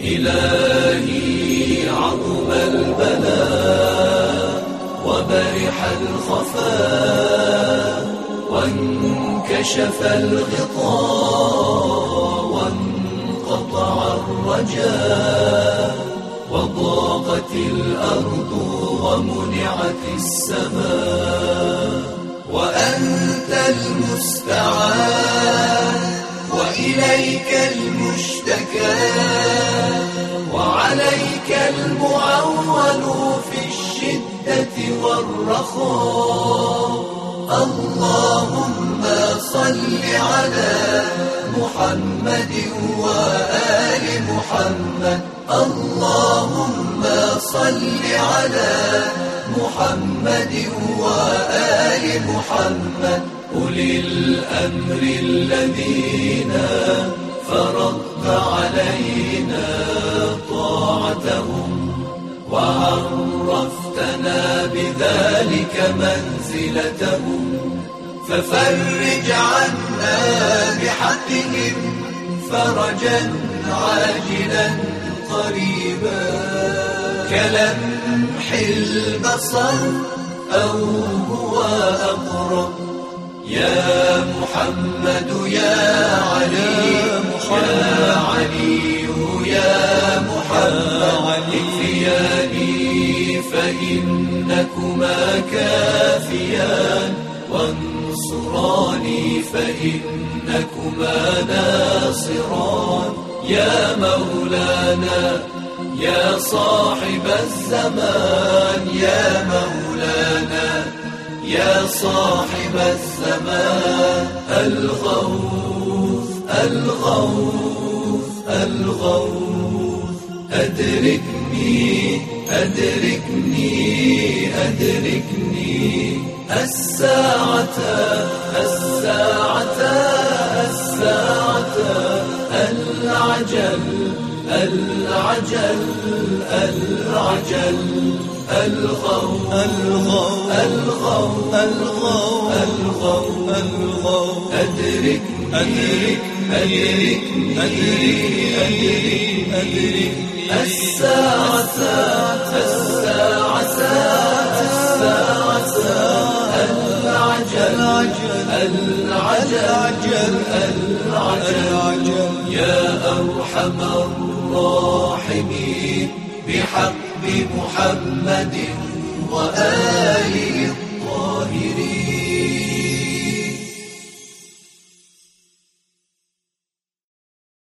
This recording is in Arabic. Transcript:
إلهي عظم البلاء وبرح الخفاء وانكشف الغطاء وانقطع الرجاء وضاقت الأرض ومنعت السماء وأنت المستعان وإليك المشتكى وعليك المعول في الشدة والرخاء. اللهم صل على محمد وآل محمد. اللهم صل على محمد وآل محمد. أولي الأمر الذين فرضت علينا طاعتهم وعرفتنا بذلك منزلتهم ففرج عنا بحقهم فرجا عاجلا قريبا كلمح البصر أو هو أقرب. يا محمد يا علي يا علي يا محمد اكفياني فإنكما كافيان وانصراني فإنكما ناصران. يا مولانا يا صاحب الزمان يا مولانا يا صاحب الزمان. الغوث الغوث الغوث أدركني أدركني أدركني الساعة الساعة الساعة العجل العجل العجل. الغوث الغوث الغوث الغوث الغوث الغوث أدركني أدركني أدركني أدركني الساعة الساعة الساعة العجل العجل العجل. يا أرحم الراحمين بحق محمد وآله